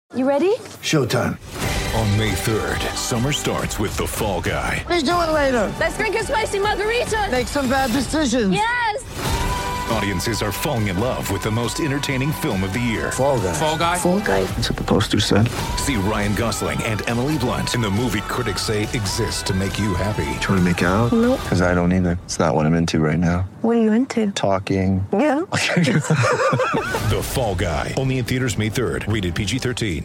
You ready? Showtime. On May 3rd, summer starts with The Fall Guy. Let's do it later. Let's drink a spicy margarita. Make some bad decisions. Yes. Audiences are falling in love with the most entertaining film of the year. Fall Guy. Fall Guy. Fall guy. That's what the poster said. See Ryan Gosling and Emily Blunt in the movie critics say exists to make you happy. Trying to make it out? Nope. Because I don't either. It's not what I'm into right now. What are you into? Talking. Yeah. The Fall Guy. Only in theaters May 3rd. Rated PG-13.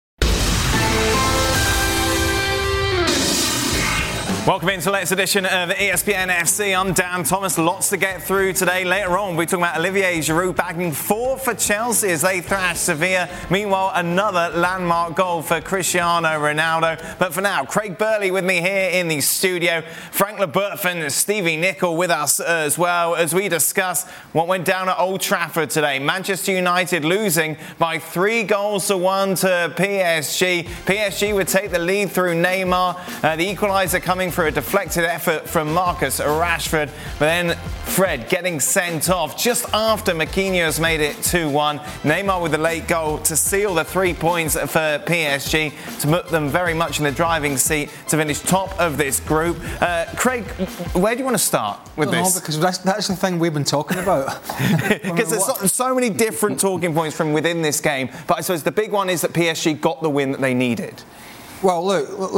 Welcome into the latest edition of ESPN FC. I'm Dan Thomas. Lots to get through today. Later on, we're talking about Olivier Giroud bagging 4 for Chelsea as they thrash Sevilla. Meanwhile, another landmark goal for Cristiano Ronaldo. But for now, Craig Burley with me here in the studio. Frank Leboeuf and Stevie Nicol with us as well as we discuss what went down at Old Trafford today. Manchester United losing by 3-1 to PSG. PSG would take the lead through Neymar. The equaliser coming for a deflected effort from Marcus Rashford, but then Fred getting sent off just after Marquinhos made it 2-1. Neymar with the late goal to seal the 3 points for PSG to put them very much in the driving seat to finish top of this group. Craig, where do you want to start with this? No, because that's the thing we've been talking about. Because there's so many different talking points from within this game, but I suppose the big one is that PSG got the win that they needed. Well, look,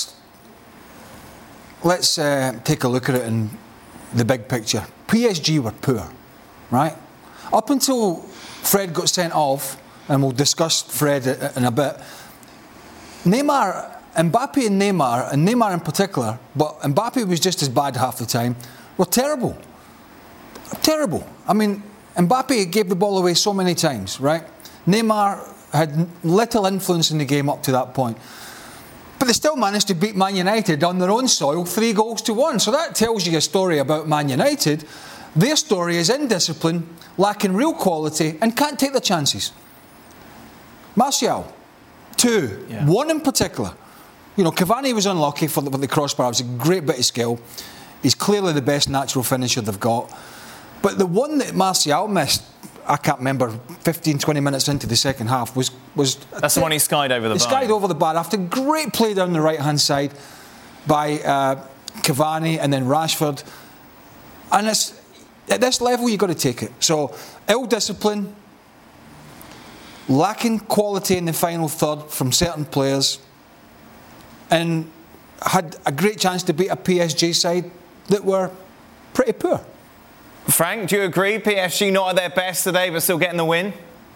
let's take a look at it in the big picture. PSG were poor, right? Up until Fred got sent off, and we'll discuss Fred in a bit, Mbappe and Neymar in particular, but Mbappe was just as bad half the time, were terrible. Terrible. I mean, Mbappe gave the ball away so many times, right? Neymar had little influence in the game up to that point. But they still managed to beat Man United on their own soil 3-1. So that tells you a story about Man United. Their story is indiscipline, lacking real quality, and can't take the chances. Martial, 2. Yeah. 1 in particular. You know, Cavani was unlucky for the crossbar. It was a great bit of skill. He's clearly the best natural finisher they've got. But the one that Martial missed, I can't remember, 15, 20 minutes into the second half, was that's the one he skied over the bar. He skied over the bar after great play down the right-hand side by Cavani and then Rashford. And it's, at this level, you've got to take it. So, ill-discipline, lacking quality in the final third from certain players, and had a great chance to beat a PSG side that were pretty poor. Frank, do you agree? PSG not at their best today, but still getting the win?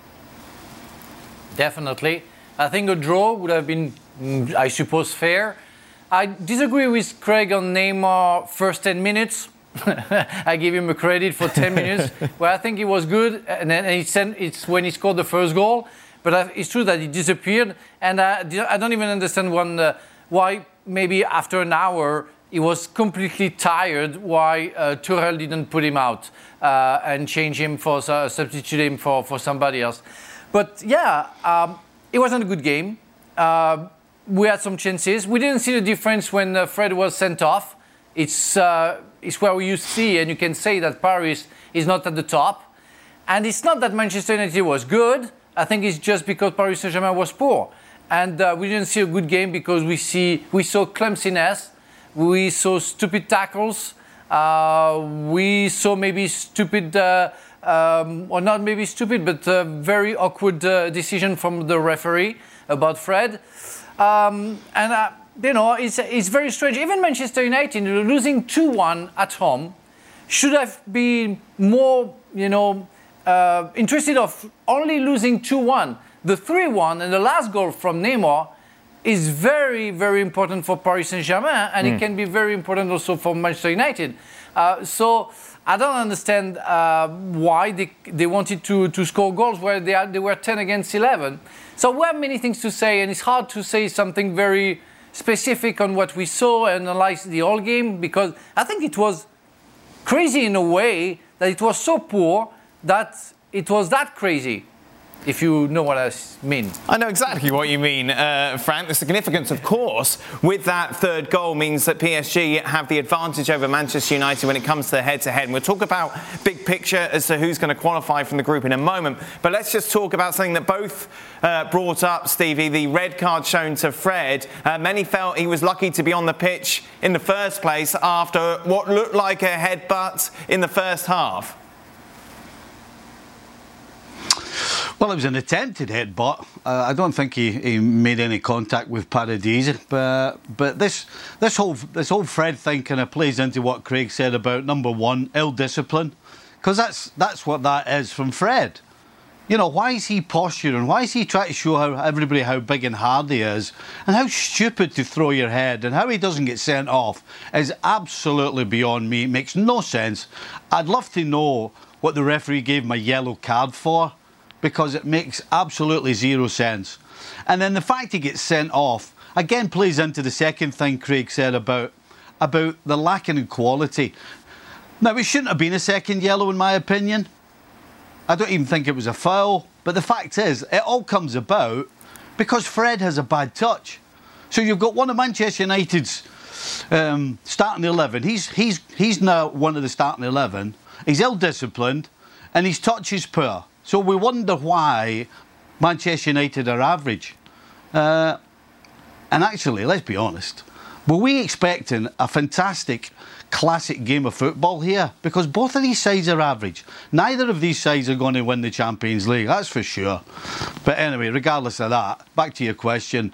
Definitely. I think a draw would have been, I suppose, fair. I disagree with Craig on Neymar first 10 minutes. I give him a credit for 10 minutes, where I think he was good, and then it's when he scored the first goal. But it's true that he disappeared, and I don't even understand why maybe after an hour he was completely tired, why Tuchel didn't put him out and change him substitute him for somebody else. But yeah, it wasn't a good game. We had some chances. We didn't see the difference when Fred was sent off. It's where you see and you can say that Paris is not at the top. And it's not that Manchester United was good. I think it's just because Paris Saint-Germain was poor. And we didn't see a good game because we saw clumsiness. We saw stupid tackles. We saw maybe stupid, or not maybe stupid, but very awkward decision from the referee about Fred. It's very strange. Even Manchester United, losing 2-1 at home, should have been more, interested of only losing 2-1. The 3-1 and the last goal from Neymar is very, very important for Paris Saint-Germain, and it can be very important also for Manchester United. So I don't understand why they wanted to score goals where they were 10 against 11. So we have many things to say, and it's hard to say something very specific on what we saw and analyze the whole game, because I think it was crazy in a way that it was so poor that it was that crazy. if you know what I mean. I know exactly what you mean, Frank. The significance, of course, with that third goal means that PSG have the advantage over Manchester United when it comes to head-to-head. And we'll talk about big picture as to who's going to qualify from the group in a moment. But let's just talk about something that both brought up, Stevie, the red card shown to Fred. Many felt he was lucky to be on the pitch in the first place after what looked like a headbutt in the first half. Well, it was an attempted headbutt. I don't think he made any contact with Paradis. But this whole Fred thing kind of plays into what Craig said about, number one, ill-discipline. Because that's what that is from Fred. You know, why is he posturing? Why is he trying to show everybody how big and hard he is? And how stupid to throw your head, and how he doesn't get sent off is absolutely beyond me. It makes no sense. I'd love to know what the referee gave him a yellow card for, because it makes absolutely zero sense. And then the fact he gets sent off, again, plays into the second thing Craig said about the lacking in quality. Now, it shouldn't have been a second yellow, in my opinion. I don't even think it was a foul. But the fact is, it all comes about because Fred has a bad touch. So you've got one of Manchester United's starting 11. He's now one of the starting 11. He's ill-disciplined and his touch is poor. So we wonder why Manchester United are average. And actually, let's be honest, were we expecting a fantastic classic game of football here? Because both of these sides are average. Neither of these sides are going to win the Champions League, that's for sure. But anyway, regardless of that, back to your question,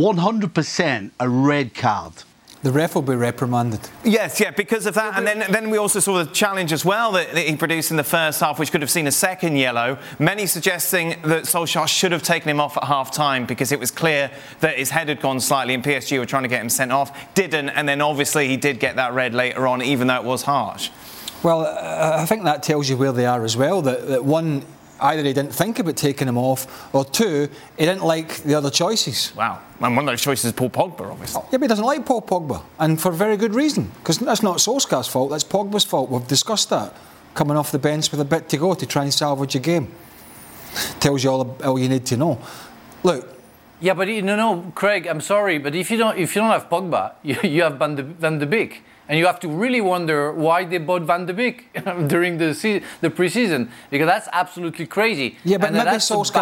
100% a red card. The ref will be reprimanded. Yes, yeah, because of that. And then we also saw the challenge as well that he produced in the first half, which could have seen a second yellow. Many suggesting that Solskjaer should have taken him off at half-time because it was clear that his head had gone slightly and PSG were trying to get him sent off. Didn't, and then obviously he did get that red later on, even though it was harsh. Well, I think that tells you where they are as well, that one, either he didn't think about taking him off, or two, he didn't like the other choices. Wow. And one of those choices is Paul Pogba, obviously. Yeah, but he doesn't like Paul Pogba, and for very good reason, because that's not Solskjaer's fault, that's Pogba's fault. We've discussed that, coming off the bench with a bit to go to try and salvage a game. Tells you all you need to know. Look. Yeah, but no, Craig, I'm sorry, but if you don't have Pogba, you have Van de Beek. And you have to really wonder why they bought Van de Beek during the pre-season, because that's absolutely crazy. Yeah, but maybe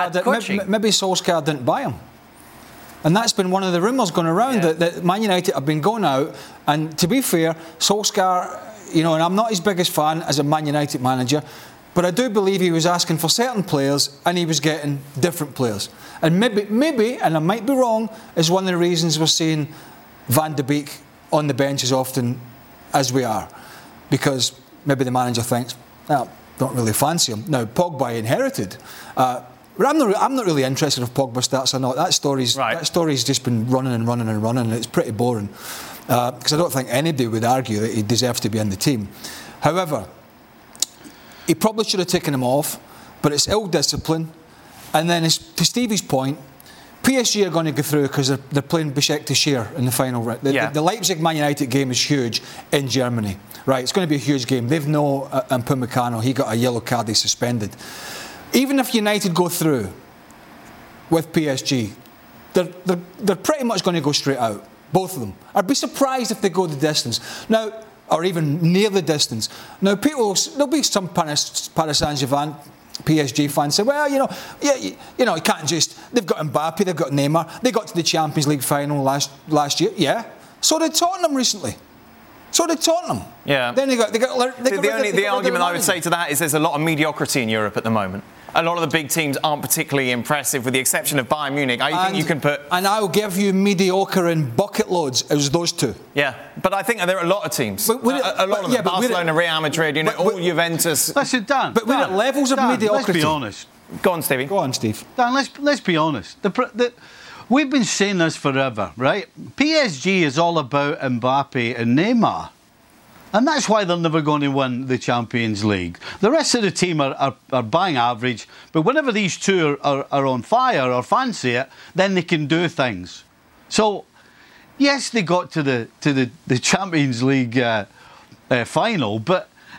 Solskjaer didn't buy him. And that's been one of the rumours going around, that Man United have been going out. And to be fair, Solskjaer, and I'm not his biggest fan as a Man United manager, but I do believe he was asking for certain players and he was getting different players. And maybe, and I might be wrong, is one of the reasons we're seeing Van de Beek on the bench as often as we are, because maybe the manager thinks, don't really fancy him. Now, Pogba inherited, but I'm not really interested if Pogba starts or not. That story's just been running, and it's pretty boring, because I don't think anybody would argue that he deserves to be in the team. However, he probably should have taken him off, but it's ill-discipline. And then, to Stevie's point, PSG are going to go through because they're playing Besiktas in the final round. The Leipzig Man United game is huge in Germany. Right, it's going to be a huge game. They've no Upamecano. He got a yellow card. He's suspended. Even if United go through with PSG, they're pretty much going to go straight out. Both of them. I'd be surprised if they go the distance now, or even near the distance. Now, there'll be some Paris Saint-Germain PSG fans say, well, you can't just. They've got Mbappe, they've got Neymar. They got to the Champions League final last year. Yeah, so did Tottenham recently. So did Tottenham. Yeah. Then the argument I would say to that is there's a lot of mediocrity in Europe at the moment. A lot of the big teams aren't particularly impressive, with the exception of Bayern Munich. I think you can put. And I'll give you mediocre in bucket loads as those two. Yeah, but I think there are a lot of teams. Barcelona, Real Madrid, all Juventus. Listen, Dan. But we're at levels of mediocrity. Let's be honest. Go on, Stevie. Go on, Steve. Dan, let's be honest. We've been saying this forever, right? PSG is all about Mbappe and Neymar. And that's why they're never going to win the Champions League. The rest of the team are bang average, but whenever these two are on fire or fancy it, then they can do things. So, yes, they got to the Champions League final, but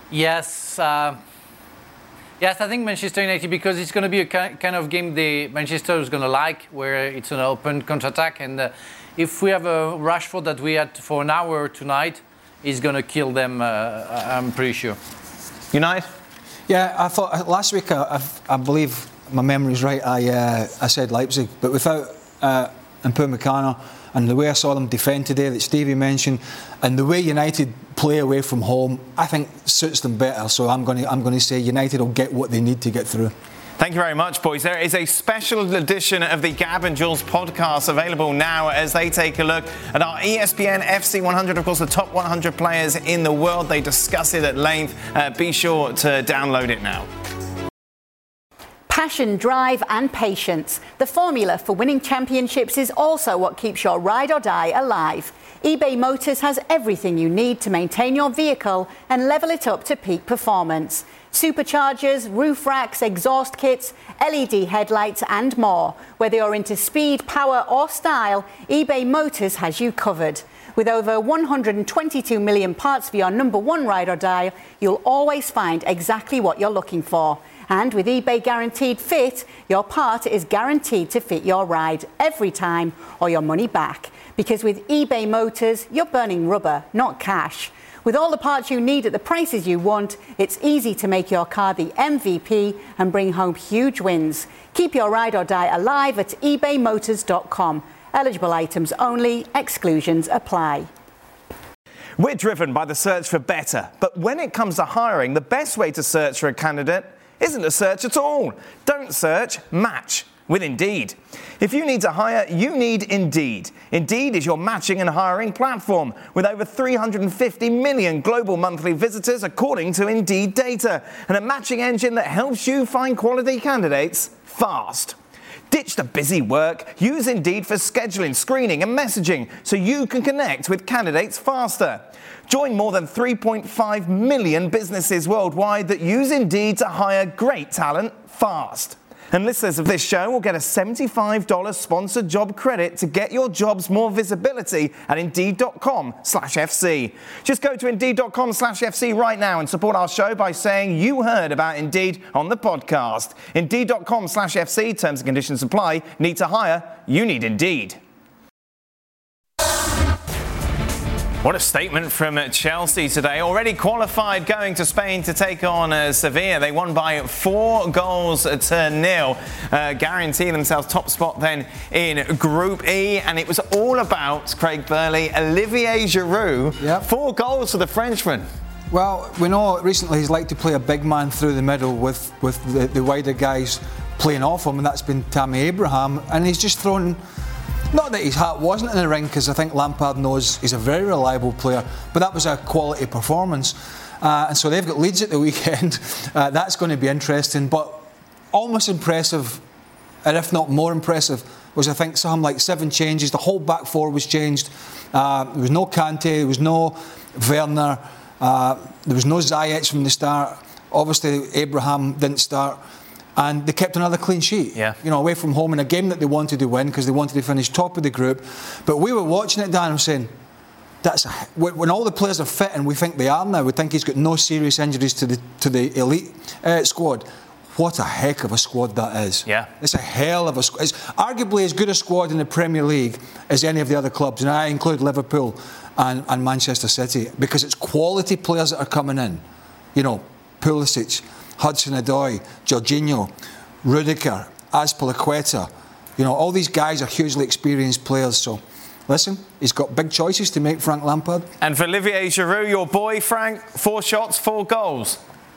Yes. Yes, I think Manchester United, because it's going to be a kind of game Manchester is going to like, where it's an open counter-attack. And if we have a Rashford that we had for an hour tonight, he's going to kill them, I'm pretty sure. United? Yeah, I thought last week, I believe my memory's right, I said Leipzig, but without Upamecano, and the way I saw them defend today that Stevie mentioned, and the way United play away from home, I think suits them better. So I'm going to say United will get what they need to get through. Thank you very much, boys. There is a special edition of the Gab and Jules podcast available now as they take a look at our ESPN FC 100, of course, the top 100 players in the world. They discuss it at length. Be sure to download it now. Passion, drive and patience. The formula for winning championships is also what keeps your ride or die alive. eBay Motors has everything you need to maintain your vehicle and level it up to peak performance. Superchargers, roof racks, exhaust kits, LED headlights and more. Whether you're into speed, power or style, eBay Motors has you covered. With over 122 million parts for your number one ride or die, you'll always find exactly what you're looking for. And with eBay Guaranteed Fit, your part is guaranteed to fit your ride every time or your money back. Because with eBay Motors, you're burning rubber, not cash. With all the parts you need at the prices you want, it's easy to make your car the MVP and bring home huge wins. Keep your ride or die alive at ebaymotors.com. Eligible items only, exclusions apply. We're driven by the search for better, but when it comes to hiring, the best way to search for a candidate isn't to search at all. Don't search, match with Indeed. If you need to hire, you need Indeed. Indeed is your matching and hiring platform with over 350 million global monthly visitors according to Indeed data, and a matching engine that helps you find quality candidates fast. Ditch the busy work. Use Indeed for scheduling, screening and messaging so you can connect with candidates faster. Join more than 3.5 million businesses worldwide that use Indeed to hire great talent fast. And listeners of this show will get a $75 sponsored job credit to get your jobs more visibility at Indeed.com/FC. Just go to Indeed.com/FC right now and support our show by saying you heard about Indeed on the podcast. Indeed.com/FC, terms and conditions apply. Need to hire? You need Indeed. What a statement from Chelsea today. Already qualified, going to Spain to take on Sevilla. They won by 4-0, guaranteeing themselves top spot then in Group E. And it was all about, Craig Burley, Olivier Giroud. Yep. 4 goals for the Frenchman. Well, we know recently he's liked to play a big man through the middle with the wider guys playing off him, and that's been Tammy Abraham. And he's just thrown... Not that his heart wasn't in the ring, because I think Lampard knows he's a very reliable player, but that was a quality performance. And so they've got Leeds at the weekend. That's going to be interesting, but almost impressive, and if not more impressive, was I think something like 7 changes. The whole back four was changed. There was no Kante, there was no Werner, there was no Ziyech from the start. Obviously, Abraham didn't start. And they kept another clean sheet, away from home in a game that they wanted to win because they wanted to finish top of the group. But we were watching it, Dan, and saying, when all the players are fit, and we think they are now, we think he's got no serious injuries to the elite squad. What a heck of a squad that is. Yeah. It's a hell of a squad. It's arguably as good a squad in the Premier League as any of the other clubs, and I include Liverpool and Manchester City, because it's quality players that are coming in. Pulisic, Hudson-Odoi, Jorginho, Rudiger, Azpilicueta. All these guys are hugely experienced players. So, listen, he's got big choices to make, Frank Lampard. And for Olivier Giroud, your boy, Frank, 4 shots, 4 goals.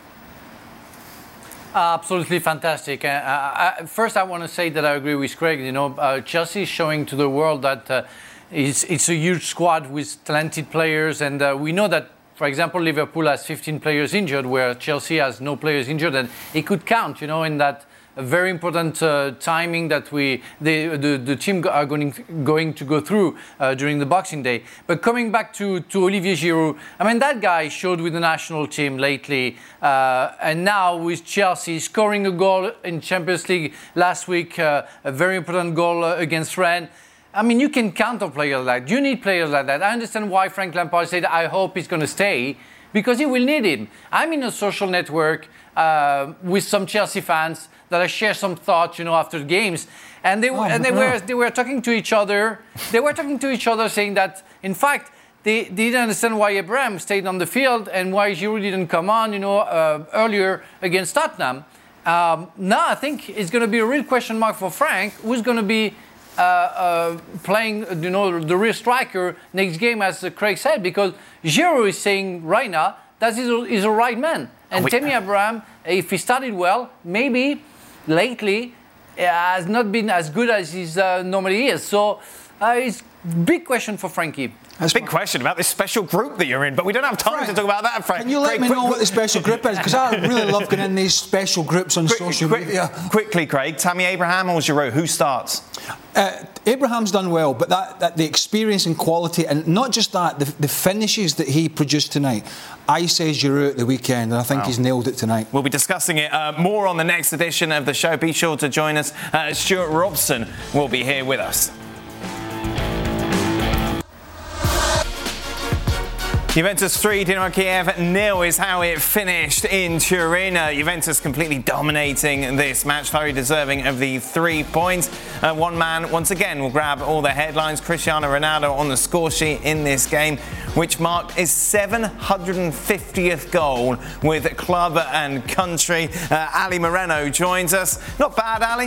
Absolutely fantastic. First, I want to say that I agree with Craig. Chelsea is showing to the world that it's a huge squad with talented players, and we know that. For example, Liverpool has 15 players injured, where Chelsea has no players injured, and it could count, in that very important timing that the team are going to go through during the Boxing Day. But coming back to Olivier Giroud, that guy showed with the national team lately, and now with Chelsea scoring a goal in Champions League last week, a very important goal against Rennes. You can count on players like that. You need players like that. I understand why Frank Lampard said, I hope he's going to stay, because he will need him. I'm in a social network with some Chelsea fans that I share some thoughts, after games, and they were talking to each other. They were talking to each other, saying that in fact they didn't understand why Abraham stayed on the field and why Giroud didn't come on, earlier against Tottenham. Now I think it's going to be a real question mark for Frank, who's going to be playing, the real striker next game, as Craig said, because Giroud is saying right now that he's a right man. And Tammy Abraham, if he started well, maybe lately has not been as good as he normally is. So it's a big question for Frankie. That's a big question about this special group that you're in, but we don't have time to talk about that, Frank. Can you let me know what the special group is? Because I really love getting in these special groups on social media. Quickly, Craig, Tammy Abraham or Giroud, who starts? Abraham's done well, but that the experience and quality, and not just that, the finishes that he produced tonight. I say Giroud at the weekend, and I think he's nailed it tonight. We'll be discussing it more on the next edition of the show. Be sure to join us. Stuart Robson will be here with us. Juventus 3, Dynamo Kiev 0 is how it finished in Turin. Juventus completely dominating this match, very deserving of the 3 points. One man, once again, will grab all the headlines. Cristiano Ronaldo on the score sheet in this game, which marked his 750th goal with club and country. Ali Moreno joins us. Not bad, Ali?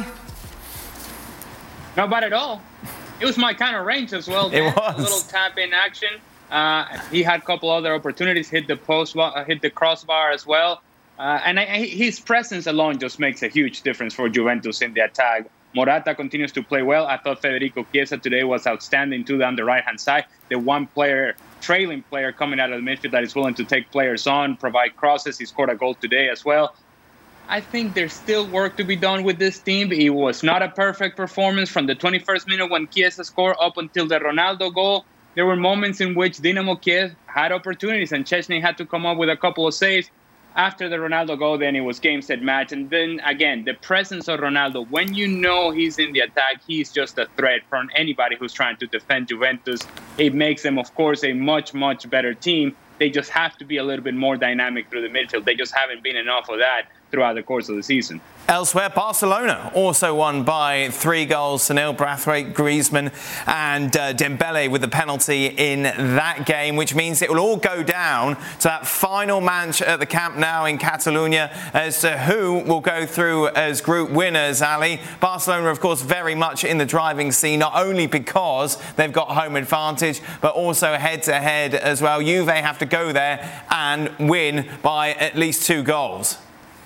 Not bad at all. It was my kind of range as well. It was. A little tap-in action. He had a couple other opportunities, hit the crossbar as well. And his presence alone just makes a huge difference for Juventus in the attack. Morata continues to play well. I thought Federico Chiesa today was outstanding too on the right-hand side. The one trailing player coming out of the midfield that is willing to take players on, provide crosses. He scored a goal today as well. I think there's still work to be done with this team. It was not a perfect performance from the 21st minute when Chiesa scored up until the Ronaldo goal. There were moments in which Dynamo Kiev had opportunities and Chesney had to come up with a couple of saves. After the Ronaldo goal, then it was game, set, match. And then, again, the presence of Ronaldo, when you know he's in the attack, he's just a threat from anybody who's trying to defend Juventus. It makes them, of course, a much, much better team. They just have to be a little bit more dynamic through the midfield. They just haven't been enough of that throughout the course of the season. Elsewhere, Barcelona also won by 3-0. Braithwaite, Griezmann and Dembele with the penalty in that game, which means it will all go down to that final match at the Camp Nou in Catalonia as to who will go through as group winners, Ali. Barcelona, of course, very much in the driving seat, not only because they've got home advantage, but also head-to-head as well. Juve have to go there and win by at least 2 goals.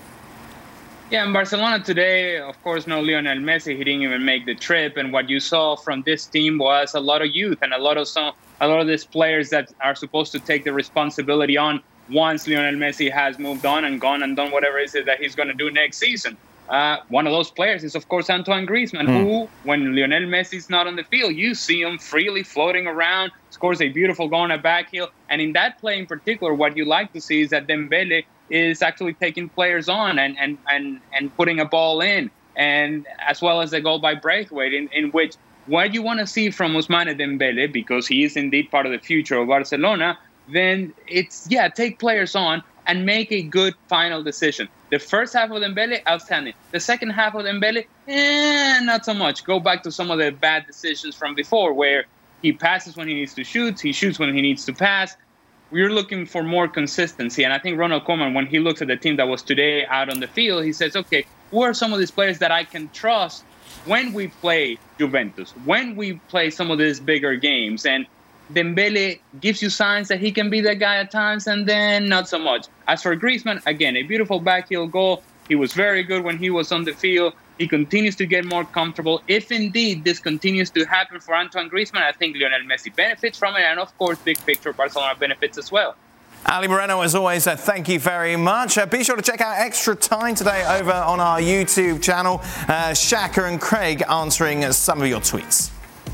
Yeah, in Barcelona today, of course, no Lionel Messi. He didn't even make the trip. And what you saw from this team was a lot of youth and a lot of these players that are supposed to take the responsibility on once Lionel Messi has moved on and gone and done whatever it is that he's going to do next season. One of those players is, of course, Antoine Griezmann, who, when Lionel Messi is not on the field, you see him freely floating around, scores a beautiful goal on a back heel. And in that play in particular, what you like to see is that Dembele is actually taking players on and putting a ball in, and as well as the goal by Braithwaite, in which what you want to see from Ousmane Dembele, because he is indeed part of the future of Barcelona, then it's, take players on and make a good final decision. The first half of Dembele, outstanding. The second half of Dembele, not so much. Go back to some of the bad decisions from before, where he passes when he needs to shoot, he shoots when he needs to pass. We're looking for more consistency. And I think Ronald Koeman, when he looks at the team that was today out on the field, he says, okay, who are some of these players that I can trust when we play Juventus, when we play some of these bigger games? And Dembele gives you signs that he can be that guy at times, and then not so much. As for Griezmann, again, a beautiful backheel goal. He was very good when he was on the field. He continues to get more comfortable. If indeed this continues to happen for Antoine Griezmann, I think Lionel Messi benefits from it. And of course, big picture, Barcelona benefits as well. Ali Moreno, as always, thank you very much. Be sure to check out Extra Time today over on our YouTube channel. Shaka and Craig answering some of your tweets.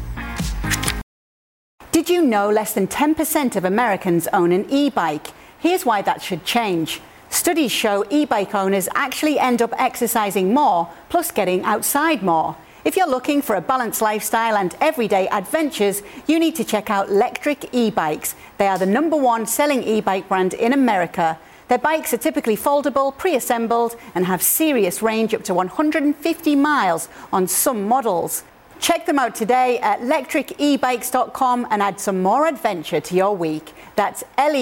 Did you know less than 10% of Americans own an e-bike? Here's why that should change. Studies show e-bike owners actually end up exercising more, plus getting outside more. If you're looking for a balanced lifestyle and everyday adventures, you need to check out Lectric e-bikes. They are the #1 selling e-bike brand in America. Their bikes are typically foldable, pre-assembled, and have serious range up to 150 miles on some models. Check them out today at lectricebikes.com and add some more adventure to your week. That's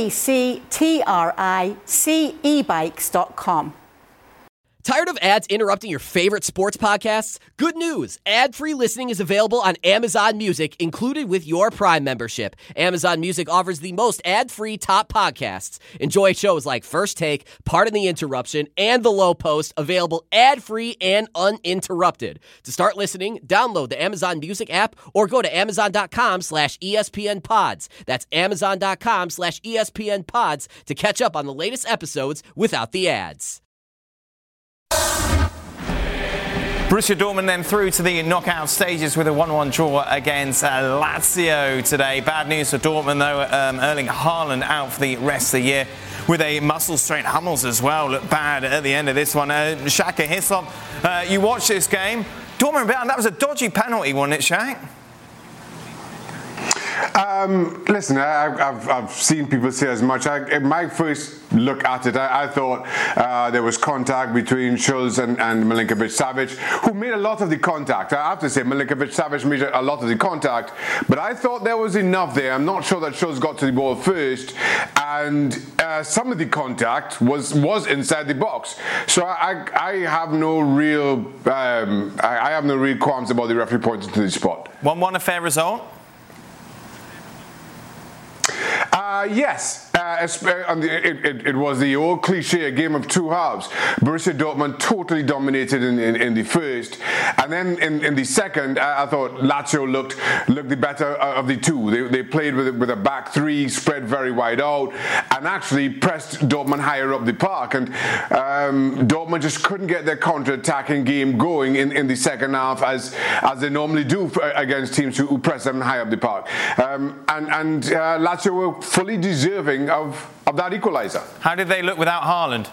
lectricebikes.com. Tired of ads interrupting your favorite sports podcasts? Good news! Ad-free listening is available on Amazon Music, included with your Prime membership. Amazon Music offers the most ad-free top podcasts. Enjoy shows like First Take, Pardon the Interruption, and The Low Post, available ad-free and uninterrupted. To start listening, download the Amazon Music app or go to amazon.com/ESPN Pods. That's amazon.com/ESPN Pods to catch up on the latest episodes without the ads. Borussia Dortmund then through to the knockout stages with a 1-1 draw against Lazio today. Bad news for Dortmund though, Erling Haaland out for the rest of the year with a muscle strain. Hummels as well looked bad at the end of this one. Shaka Hislop, you watched this game. Dortmund, that was a dodgy penalty, wasn't it, Shaq? Listen, I've seen people say as much. My first look at it, I thought there was contact between Schulz and Milinkovic-Savic, who made a lot of the contact. I have to say, Milinkovic-Savic made a lot of the contact, but I thought there was enough there. I'm not sure that Schulz got to the ball first, and some of the contact was inside the box. So I have no real qualms about the referee pointing to the spot. 1-1 a fair result? Yes. It was the old cliche, a game of two halves. Borussia Dortmund totally dominated in the first, and then in the second, I thought Lazio looked the better of the two. They played with a back three, spread very wide out, and actually pressed Dortmund higher up the park. And Dortmund just couldn't get their counter-attacking game going in the second half as they normally do against teams who press them high up the park. And Lazio were fully deserving of that equaliser. How did they look without Haaland?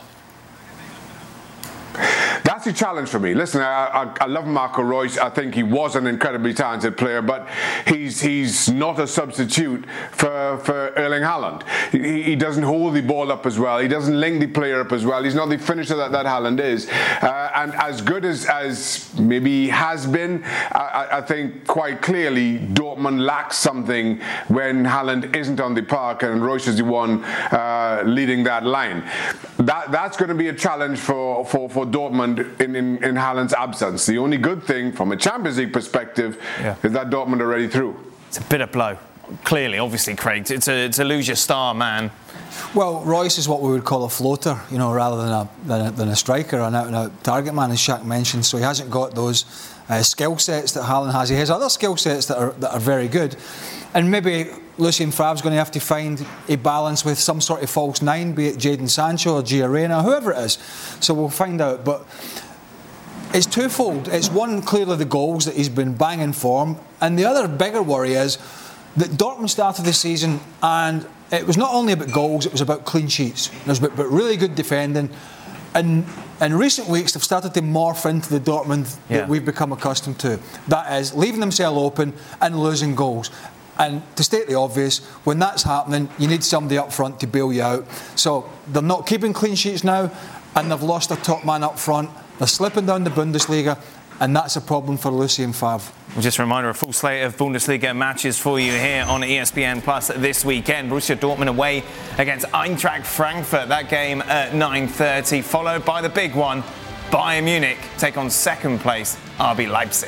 That's a challenge for me. Listen, I love Marco Reus. I think he was an incredibly talented player, but he's not a substitute for Erling Haaland. He doesn't hold the ball up as well. He doesn't link the player up as well. He's not the finisher that Haaland is. And as good as maybe he has been, I think quite clearly Dortmund lacks something when Haaland isn't on the park and Reus is the one leading that line. That's going to be a challenge for Dortmund in Haaland's absence. The only good thing from a Champions League perspective is that Dortmund are already through. It's a bitter blow. Clearly, obviously, Craig, to lose your star man. Well, Reus is what we would call a floater, rather than a striker, an out-and-out target man, as Shaq mentioned. So he hasn't got those skill sets that Haaland has. He has other skill sets that are very good, and maybe Lucien Favre's going to have to find a balance with some sort of false nine, be it Jadon Sancho or Gio Reyna, whoever it is. So we'll find out. But it's twofold. It's one, clearly the goals that he's been banging for, and the other bigger worry is that Dortmund started the season and it was not only about goals, it was about clean sheets. It was about really good defending. And in recent weeks, they've started to morph into the Dortmund that we've become accustomed to. That is, leaving themselves open and losing goals. And to state the obvious, when that's happening, you need somebody up front to bail you out. So they're not keeping clean sheets now, and they've lost their top man up front. They're slipping down the Bundesliga, and that's a problem for Lucien Favre. Just a reminder, a full slate of Bundesliga matches for you here on ESPN Plus this weekend. Borussia Dortmund away against Eintracht Frankfurt. That game at 9:30, followed by the big one, Bayern Munich take on second place RB Leipzig.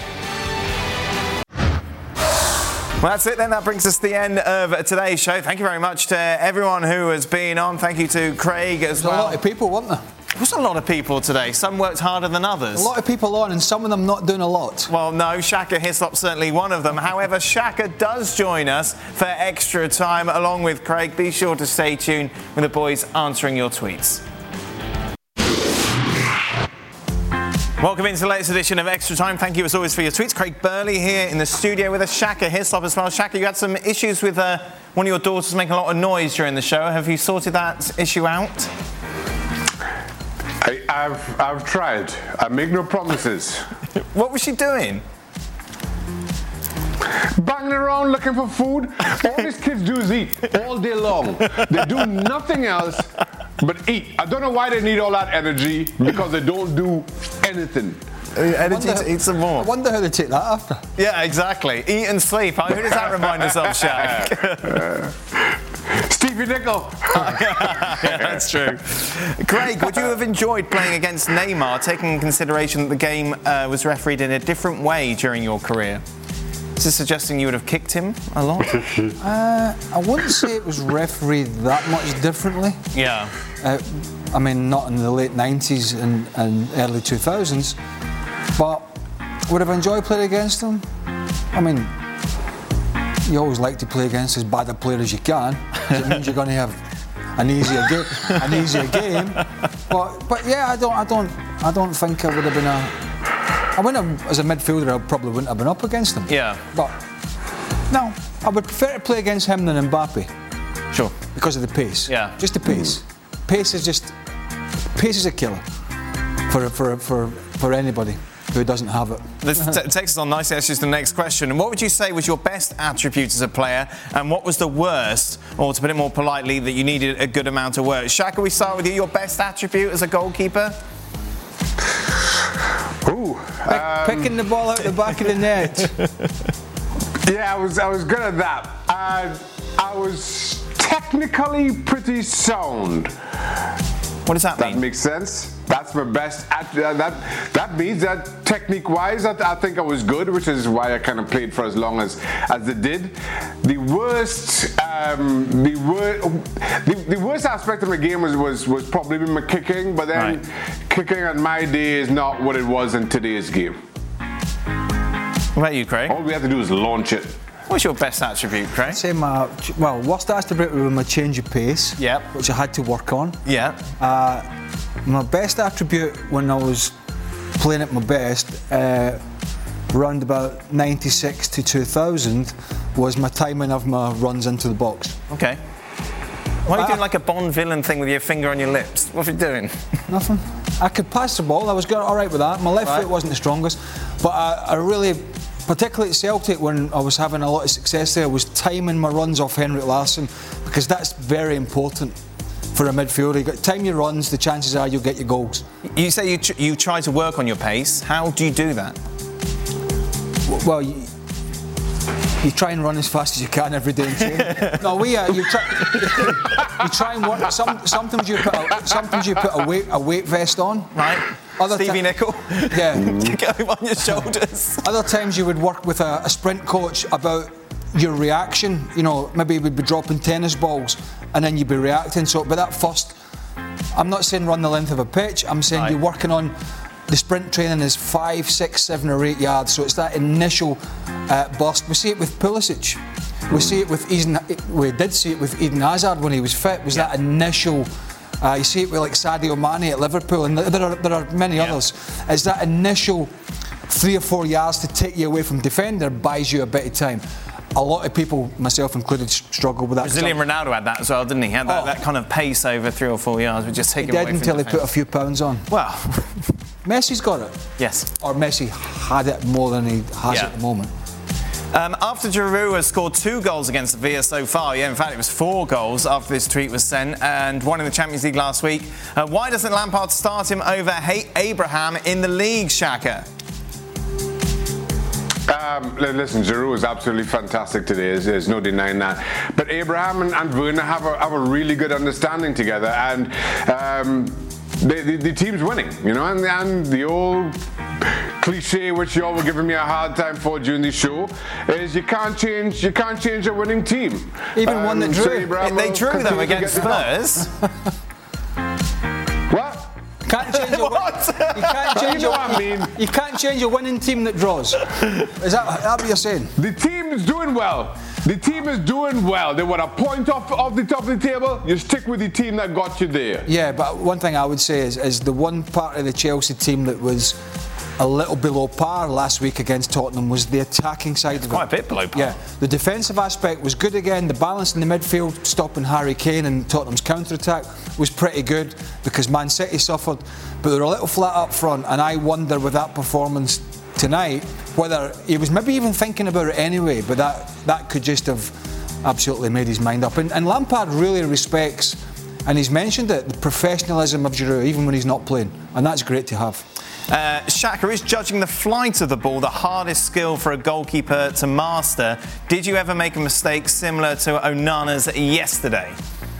Well, that's it then. That brings us to the end of today's show. Thank you very much to everyone who has been on. Thank you to Craig as well. There's a lot of people, weren't there? There was a lot of people today. Some worked harder than others. A lot of people on, and some of them not doing a lot. Well, no, Shaka Hislop certainly one of them. However, Shaka does join us for extra time along with Craig. Be sure to stay tuned with the boys answering your tweets. Welcome into the latest edition of Extra Time. Thank you as always for your tweets. Craig Burley here in the studio with us. Shaka Hislop as well. Shaka, you had some issues with one of your daughters making a lot of noise during the show. Have you sorted that issue out? I've tried. I make no promises. What was she doing? Banging around looking for food. All these kids do is eat all day long. They do nothing else but eat. I don't know why they need all that energy, because they don't do anything. Energy to eat some more. I wonder how they take that after. Yeah, exactly. Eat and sleep. Who does that remind us of, Shaq? Stevie Nicol. Yeah, that's true. Craig, would you have enjoyed playing against Neymar, taking in consideration that the game was refereed in a different way during your career? Is this suggesting you would have kicked him a lot? I wouldn't say it was refereed that much differently. Yeah. I mean, not in the late 90s and early 2000s, but would have enjoyed playing against him. I mean, you always like to play against as bad a player as you can, because it means you're going to have an easier game. But yeah, I don't think I would have been I wouldn't have, as a midfielder, I probably wouldn't have been up against him. Yeah. But no, I would prefer to play against him than Mbappe. Sure. Because of the pace. Yeah. Just the pace. Pace is a killer for anybody who doesn't have it. This takes us on nicely actually to the next question. And what would you say was your best attribute as a player, and what was the worst, or to put it more politely, that you needed a good amount of work? Shaq, we start with you. Your best attribute as a goalkeeper? Ooh. Picking the ball out the back of the net. Yeah, I was good at that. I was technically pretty sound. What does that mean? That makes sense. That's my best. That means that technique-wise, I think I was good, which is why I kind of played for as long as it did. The worst aspect of my game was probably my kicking, but then kicking at my day is not what it was in today's game. What about you, Craig? All we have to do is launch it. What's your best attribute, Craig? I'd say worst attribute was my change of pace, which I had to work on. Yeah. My best attribute when I was playing at my best, around about 96 to 2000, was my timing of my runs into the box. Okay. Why are you doing like a Bond villain thing with your finger on your lips? What are you doing? Nothing. I could pass the ball. I was all right with that. My left foot wasn't the strongest, but I really, particularly at Celtic, when I was having a lot of success there, was timing my runs off Henrik Larsson, because that's very important for a midfielder. You got time your runs, the chances are you'll get your goals. You say you try to work on your pace. How do you do that? Well, you try and run as fast as you can every day in training. No, you try and work. Sometimes you put a weight vest on. Right. Stevie Nicol. Yeah. Going on your shoulders. Other times you would work with a sprint coach about your reaction. You know, maybe we'd be dropping tennis balls and then you'd be reacting. So, but that first, I'm not saying run the length of a pitch. I'm saying you're working on. The sprint training is 5, 6, 7 or 8 yards, so it's that initial burst. We see it with Pulisic. We see it with we did see it with Eden Hazard when he was fit. Was that initial? You see it with like Sadio Mane at Liverpool, and there are many others. It's that initial 3 or 4 yards to take you away from defender, buys you a bit of time. A lot of people, myself included, struggle with that. Brazilian Ronaldo had that as well, didn't he? He had that kind of pace over 3 or 4 yards, would just take him away from until defense. he put a few pounds on. Well, Messi's got it. Yes. Or Messi had it more than he has at the moment. After Giroud has scored 2 goals against Sevilla so far, in fact it was 4 goals after this tweet was sent, and 1 in the Champions League last week. Why doesn't Lampard start him over Abraham in the league, Shaka? Listen, Giroud is absolutely fantastic today. There's no denying that. But Abraham and Werner have a really good understanding together, and the team's winning, you know. And the old cliche, which you all were giving me a hard time for during the show, is you can't change a winning team. Even one that drew. They drew them against Spurs. What? Can't change you can't change a winning team that draws. Is that what you're saying? The team is doing well. The team is doing well. They want a point off the top of the table. You stick with the team that got you there. Yeah, but one thing I would say is the one part of the Chelsea team that was a little below par last week against Tottenham was the attacking side of it. Quite a bit below par. Yeah, the defensive aspect was good again. The balance in the midfield, stopping Harry Kane and Tottenham's counter-attack was pretty good because Man City suffered, but they were a little flat up front, and I wonder with that performance tonight whether he was maybe even thinking about it anyway, but that could just have absolutely made his mind up. And Lampard really respects, and he's mentioned it, the professionalism of Giroud even when he's not playing, and that's great to have. Xhaka, is judging the flight of the ball the hardest skill for a goalkeeper to master? Did you ever make a mistake similar to Onana's yesterday?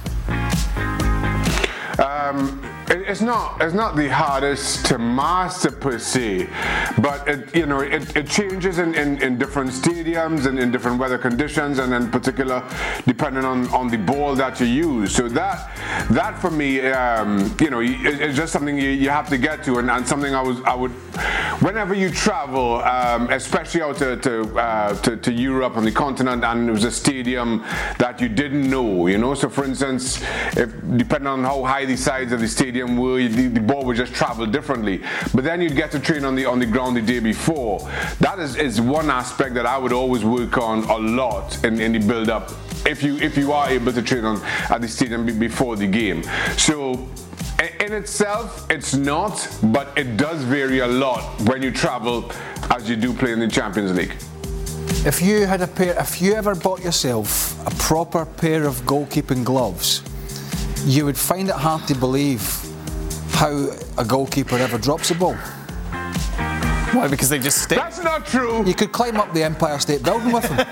It's not the hardest to master per se, but it changes in different stadiums and in different weather conditions, and in particular depending on the ball that you use. So that for me, it's just something you have to get to, and something I would whenever you travel, especially out to Europe on the continent, and it was a stadium that you didn't know, So for instance, if depending on how high the sides of the stadium were, the ball would just travel differently. But then you'd get to train on the ground the day before. That is one aspect that I would always work on a lot in the build-up, if you are able to train at the stadium before the game. So in itself, it's not, but it does vary a lot when you travel as you do play in the Champions League. If you ever bought yourself a proper pair of goalkeeping gloves, you would find it hard to believe how a goalkeeper ever drops a ball. Why? Because they just stick? That's not true. You could climb up the Empire State Building with them.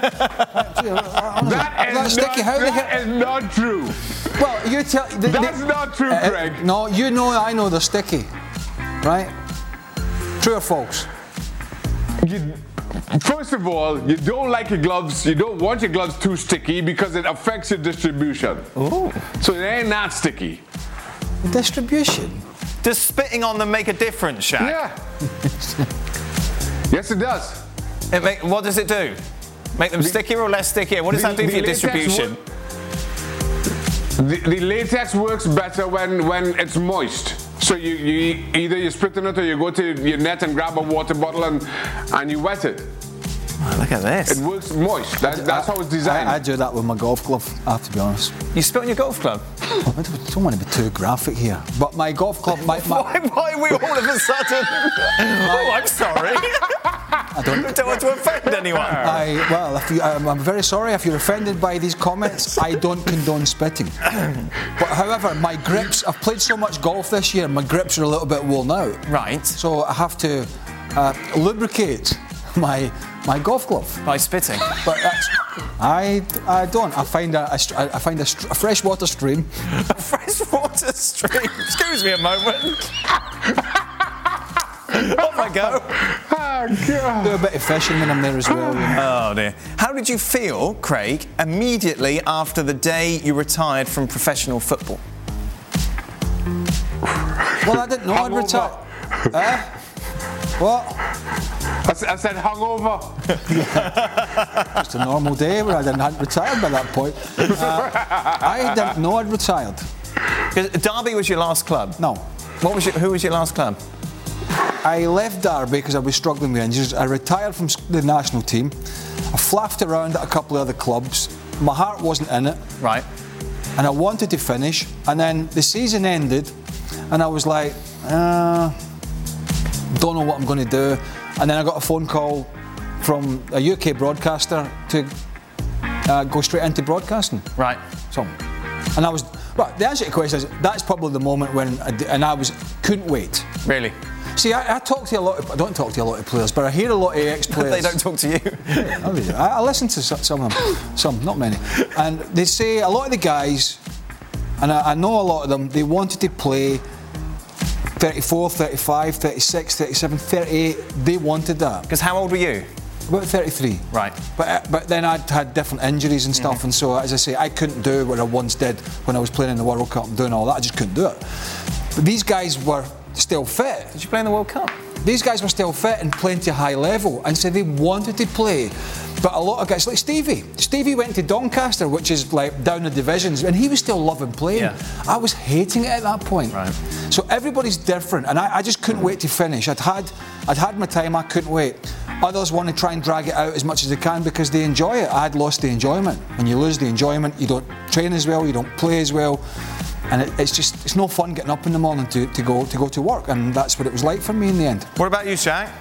That is not true. Well, you tell. That's not true, Greg. No, I know they're sticky, right? True or false? First of all, you don't like your gloves. You don't want your gloves too sticky because it affects your distribution. Ooh. So it ain't that sticky. Distribution. Does spitting on them make a difference, Shaq? Yeah. Yes, it does. What does it do? Make them stickier or less stickier? What does that do for your distribution? The latex works better when it's moist. So you either you spit in it or you go to your net and grab a water bottle and you wet it. Oh, look at this. It works moist. That's how it's designed. I do that with my golf glove, I have to be honest. You spit on your golf club? I don't want to be too graphic here, but my golf club... Why are we all of a sudden... Oh, I'm sorry. I don't want to offend anyone. I'm very sorry if you're offended by these comments. I don't condone spitting. But however, my grips... I've played so much golf this year, my grips are a little bit worn out. Right. So I have to lubricate my golf glove by spitting. But I don't. I find a freshwater stream. A freshwater stream. Excuse me a moment. Off I go. Oh, God. Do a bit of fishing when I'm there as well. Oh dear. How did you feel, Craig, immediately after the day you retired from professional football? Well, I didn't know I'd retire. What? I said hungover. Just a normal day where I hadn't retired by that point. I didn't know I'd retired. Derby was your last club? No. Who was your last club? I left Derby because I was struggling with injuries. I retired from the national team. I flapped around at a couple of other clubs. My heart wasn't in it. Right. And I wanted to finish. And then the season ended, and I was like, don't know what I'm going to do. And then I got a phone call from a UK broadcaster to go straight into broadcasting. Right. So, and I was. Well, the answer to the question is that's probably the moment when I couldn't wait. Really? See, I talk to a lot of. I don't talk to a lot of players, but I hear a lot of ex-players. They don't talk to you. I listen to some of them, some, not many, and they say a lot of the guys, and I know a lot of them. They wanted to play 34, 35, 36, 37, 38. They wanted that. Because how old were you? About 33. Right. But then I'd had different injuries and stuff, and so, as I say, I couldn't do what I once did when I was playing in the World Cup and doing all that. I just couldn't do it. But these guys were still fit. Did you play in the World Cup? These guys were still fit and playing to a high level, and so they wanted to play. But a lot of guys, like Stevie. Stevie went to Doncaster, which is like down the divisions, and he was still loving playing. Yeah. I was hating it at that point. Right. So everybody's different, and I just couldn't wait to finish. I'd had my time, I couldn't wait. Others want to try and drag it out as much as they can because they enjoy it. I had lost the enjoyment. When you lose the enjoyment, you don't train as well, you don't play as well. And it's no fun getting up in the morning to go to work, and that's what it was like for me in the end. What about you, Shaq?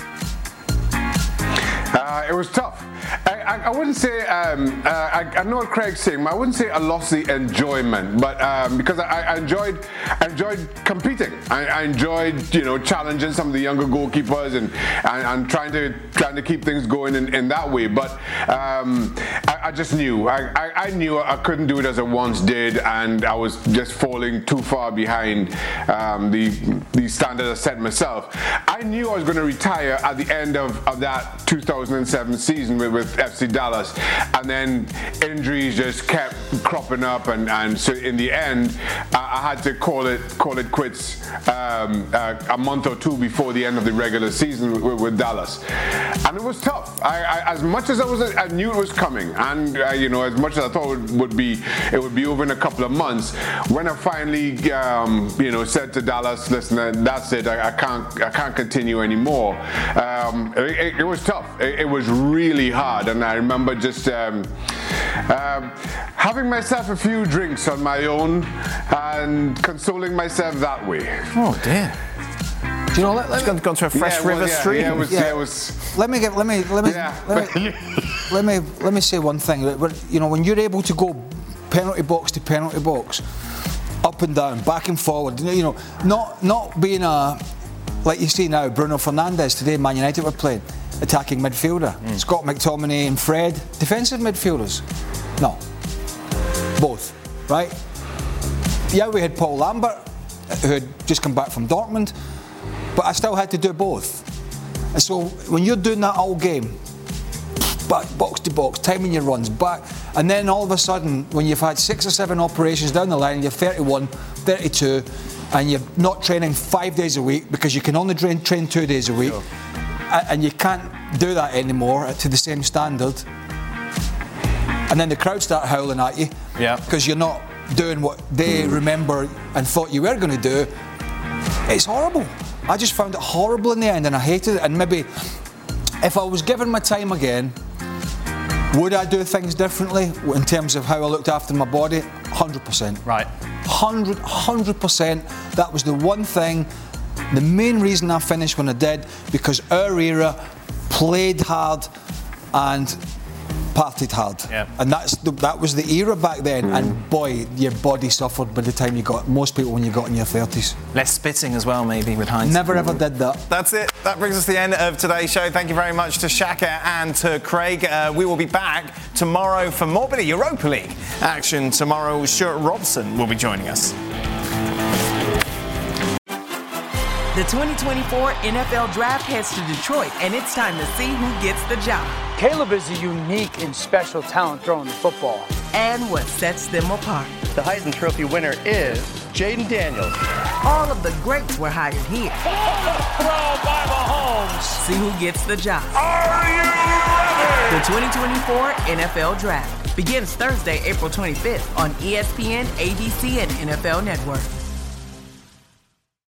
It was tough. I wouldn't say, I know what Craig's saying, but I wouldn't say I lost the enjoyment, but because I enjoyed competing. I enjoyed, challenging some of the younger goalkeepers and trying to keep things going in that way. But I just knew, I knew I couldn't do it as I once did, and I was just falling too far behind the standard I set myself. I knew I was going to retire at the end of that 2007 season with FC Dallas, and then injuries just kept cropping up, and so in the end I had to call it quits a month or two before the end of the regular season with Dallas, and it was tough. As much as I knew it was coming, and as much as I thought it would be over in a couple of months, when I finally said to Dallas, listen, that's it, I can't continue anymore. It was tough. It was really hard, and I remember just having myself a few drinks on my own and consoling myself that way. Oh dear. Do you know? Let's go to a fresh river stream. Yeah, it was. Let me say one thing. When you're able to go penalty box to penalty box, up and down, back and forward, not being like you see now, Bruno Fernandes today, Man United were playing, attacking midfielder. Scott McTominay and Fred, defensive midfielders. No. Both, right? Yeah, we had Paul Lambert, who had just come back from Dortmund, but I still had to do both. And so when you're doing that all game, back, box to box, timing your runs, back, and then all of a sudden, when you've had 6 or 7 operations down the line, you're 31, 32, and you're not training 5 days a week because you can only train 2 days a week, sure. And you can't do that anymore to the same standard, and then the crowd start howling at you because you're not doing what they remember and thought you were going to do. It's horrible. I just found it horrible in the end, and I hated it. And maybe if I was given my time again, would I do things differently in terms of how I looked after my body? 100%. Right. 100%. That was the one thing, the main reason I finished when I did, because our era played hard and partied hard. Yeah. And that was the era back then. And boy, your body suffered by the time you got, most people when you got in your 30s. Less spitting as well, maybe, with hindsight. Never ever did that. That's it. That brings us to the end of today's show. Thank you very much to Shaka and to Craig. We will be back tomorrow for more bit of Europa League action. Tomorrow, Stuart Robson will be joining us. The 2024 NFL Draft heads to Detroit, and it's time to see who gets the job. Caleb is a unique and special talent throwing the football. And what sets them apart. The Heisman Trophy winner is Jaden Daniels. All of the greats were hired here. Throw by Mahomes. See who gets the job. Are you ready? The 2024 NFL Draft begins Thursday, April 25th on ESPN, ABC, and NFL Network.